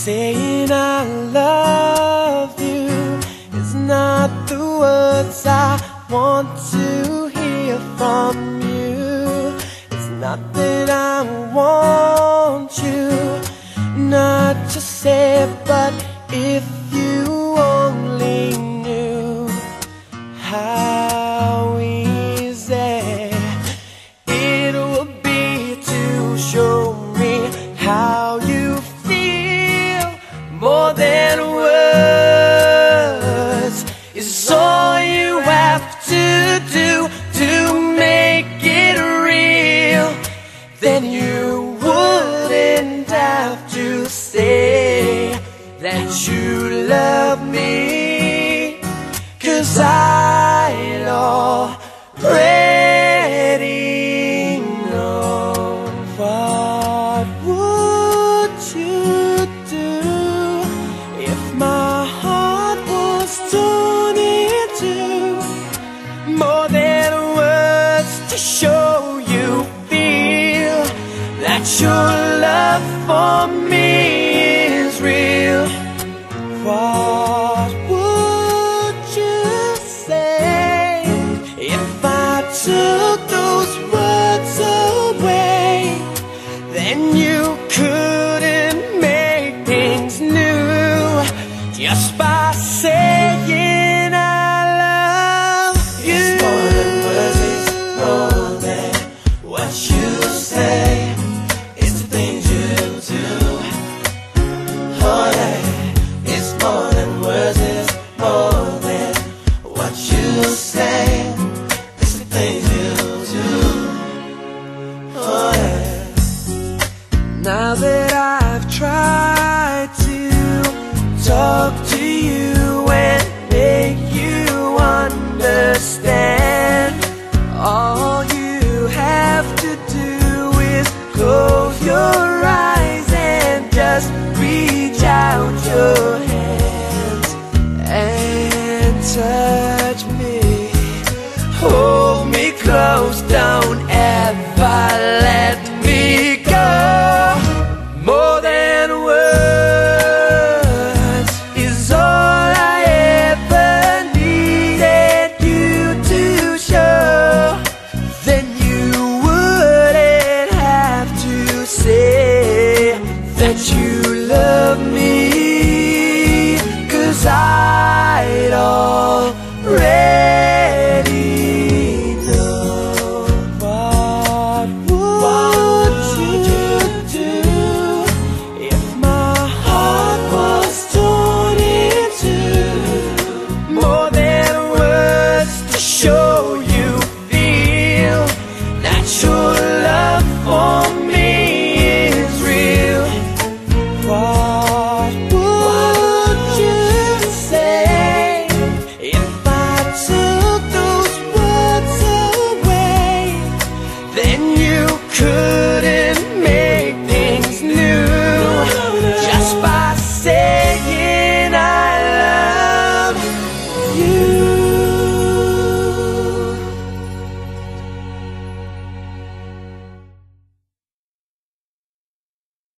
Saying I love you is not the words I want to hear from you. It's not that I want you not to say, but if you only knew how easy it would be to show me how you feel. More than words is all you have to do to make it real. Then you wouldn't have to say that you love me, 'cause I'd already know. What would you do if my heart was torn in two? More than words to show you feel that your love for me is real. What would you say if I took those words away? Then you couldn't make things new just by saying